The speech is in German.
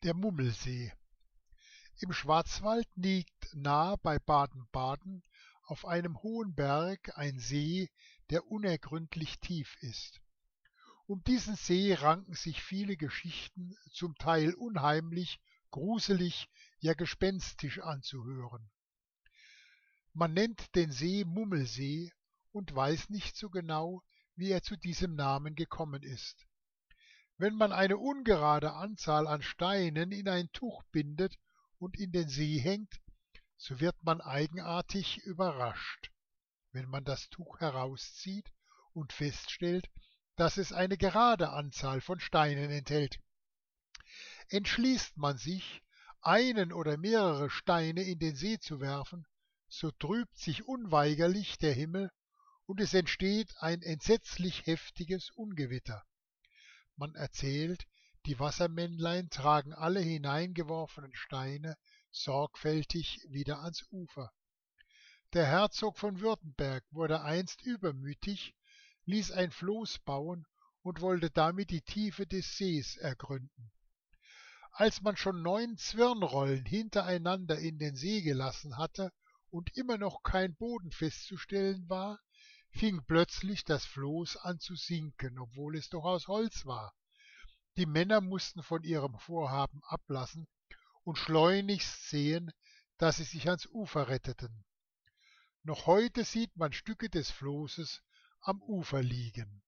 Der Mummelsee. Im Schwarzwald liegt nahe bei Baden-Baden auf einem hohen Berg ein See, der unergründlich tief ist. Um diesen See ranken sich viele Geschichten, zum Teil unheimlich, gruselig, ja gespenstisch anzuhören. Man nennt den See Mummelsee und weiß nicht so genau, wie er zu diesem Namen gekommen ist. Wenn man eine ungerade Anzahl an Steinen in ein Tuch bindet und in den See hängt, so wird man eigenartig überrascht, wenn man das Tuch herauszieht und feststellt, dass es eine gerade Anzahl von Steinen enthält. Entschließt man sich, einen oder mehrere Steine in den See zu werfen, so trübt sich unweigerlich der Himmel und es entsteht ein entsetzlich heftiges Ungewitter. Man erzählt, die Wassermännlein tragen alle hineingeworfenen Steine sorgfältig wieder ans Ufer. Der Herzog von Württemberg wurde einst übermütig, ließ ein Floß bauen und wollte damit die Tiefe des Sees ergründen. Als man schon 9 Zwirnrollen hintereinander in den See gelassen hatte und immer noch kein Boden festzustellen war, fing plötzlich das Floß an zu sinken, obwohl es doch aus Holz war. Die Männer mussten von ihrem Vorhaben ablassen und schleunigst sehen, dass sie sich ans Ufer retteten. Noch heute sieht man Stücke des Floßes am Ufer liegen.